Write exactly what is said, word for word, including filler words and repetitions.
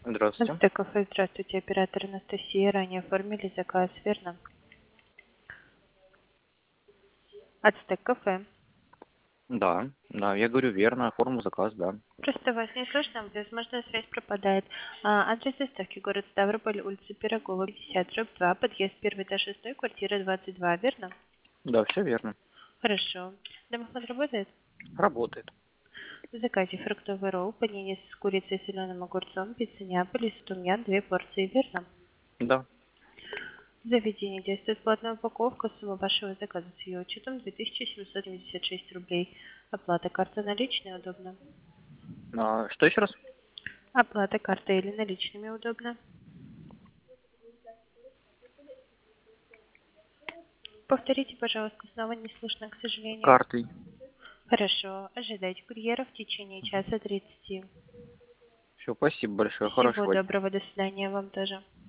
Здравствуйте. Ацтек-кафе, здравствуйте, оператор Анастасия. Ранее оформили заказ, верно? Ацтек-кафе. Да, да, я говорю верно, оформил заказ, да. Просто вас не слышно, возможно, связь пропадает. А, адрес доставки город Ставрополь, улица Пирогова, пятьдесят, дробь два, подъезд первый этаж шестой, квартира двадцать два, верно? Да, все верно. Хорошо. Домофон работает? Работает. В заказе фруктовый ролл, панини с курицей и соленым огурцом, пицца Неаполь, тумьян, две порции, верно? Да. Заведение действует платная упаковка. Сумма вашего заказа с ее учетом две тысячи семьсот семьдесят шесть рублей. Оплата карта наличной удобно. А, что еще раз? Оплата картой или наличными удобно. Повторите, пожалуйста, снова не слышно, к сожалению. Картой. Хорошо. Ожидайте курьера в течение часа тридцати. Все, спасибо большое, Всего хорошего дня. доброго, до свидания вам тоже.